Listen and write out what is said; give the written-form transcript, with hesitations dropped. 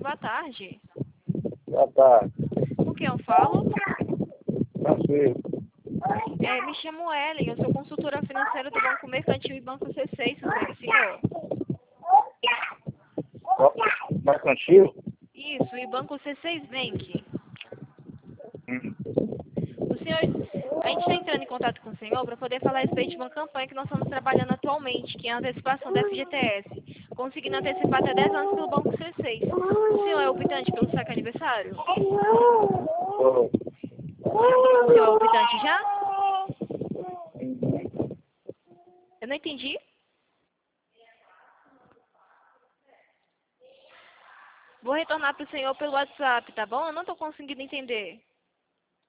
boa tarde. Boa tarde. Com quem eu falo? Francisco. Me chamo Ellen, eu sou consultora financeira do Banco Mercantil e Banco C6, tudo bem, senhor? Mercantil? Isso, e Banco C6 Bank. Hum. O senhor, a gente está entrando em contato com o senhor para poder falar a respeito de uma campanha que nós estamos trabalhando atualmente, que é a antecipação da FGTS, conseguindo antecipar até 10 anos pelo Banco C6. O senhor é optante pelo saque aniversário? Sou. O senhor é optante já? Uhum. Eu não entendi. Vou retornar para o senhor pelo WhatsApp, tá bom? Eu não estou conseguindo entender.